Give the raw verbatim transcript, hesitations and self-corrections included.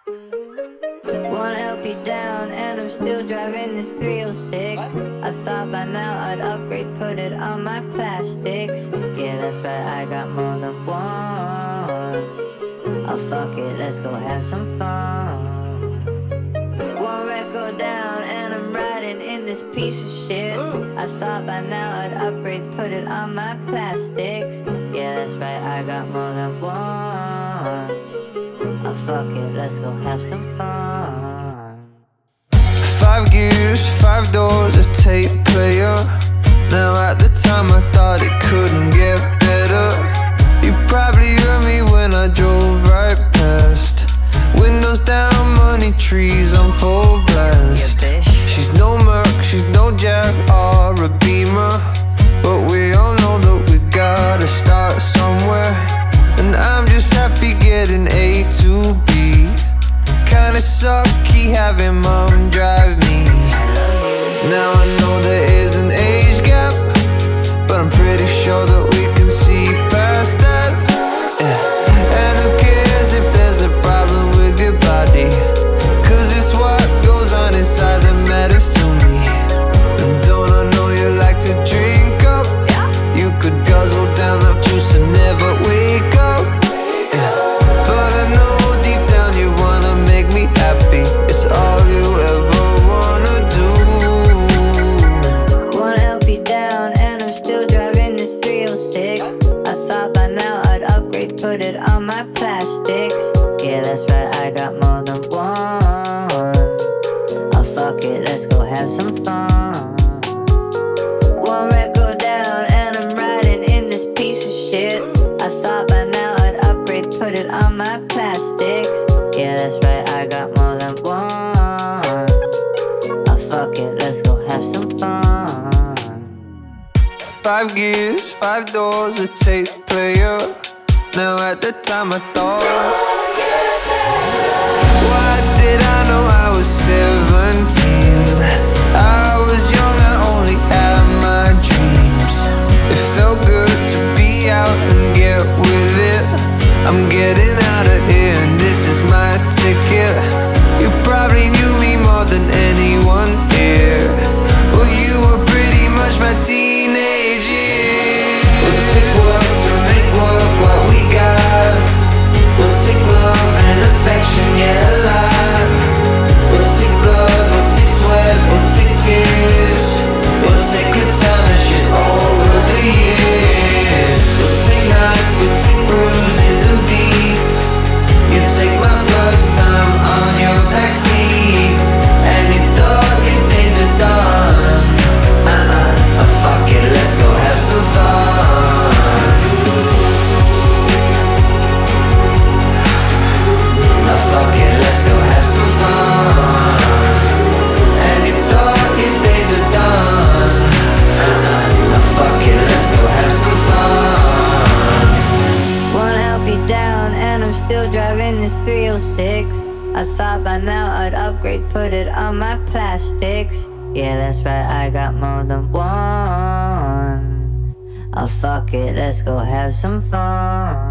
Wanna help you down, and I'm still driving this three oh six. I thought by now I'd upgrade, put it on my plastics. Yeah, that's right, I got more than one. Oh fuck it, let's go have some fun. One record down, and I'm riding in this piece of shit. I thought by now I'd upgrade, put it on my plastics. Yeah, that's right, I got more than one. Oh fuck it, let's go have some fun. Five gears, five doors, a tape player. Now at the time I thought it couldn't get better. You probably heard me when I drove right past. Windows down, money trees on full blast. Yeah, she's no Merc, she's no Jag or a Beamer, but we all know that we gotta start somewhere. And I'm just happy getting A to B. Kinda sucky having mom drive me. Now I know there is an age gap, but I'm pretty sure that we can see past that. Yeah. And who cares if there's a problem with your body, cause it's what goes on inside that matters to me. And don't I know you like to drink up? You could guzzle down that juice and never wake up. Yeah. But I know deep down you wanna make me happy. It's all you ever wanna do. Wanna help you down, and I'm still driving this three oh six. I thought by now I'd upgrade, put it on my plastics. Yeah, that's right, I got more than one. Oh fuck it, let's go have some fun. One record down, and I'm riding in this piece of shit. I thought by now I'd upgrade, put it on my plastics. Yeah, that's right, I got more than one. Oh fuck it, let's go have some fun. Five gears, five doors, a tape player. Now at the time I thought, why did I know I was seventeen? I was young, I only had my dreams. It felt good to be out and get with it. I'm getting out of here and this is my ticket. You probably knew me more than anyone here. Well, you were pretty much my teenage years. We'll take work to make work what we got. We'll take love and affection, yeah, a lot. We'll take blood, we'll take sweat, we'll take tears. We'll take good time and shit over the years. We'll take nights, we'll take bruises and beats. You take my first time on your backseats, and you thought your days are done. Uh-uh, oh, fuck it, let's go have some fun. Oh, fuck it, let's go have some fun. And you thought your days are done. Uh-uh, oh, fuck it, let's go have some fun. Wanna help you down, and I'm still driving this three oh six. I thought by now I'd upgrade, put it on my plastics. Yeah, that's right, I got more than one. Oh fuck it, let's go have some fun.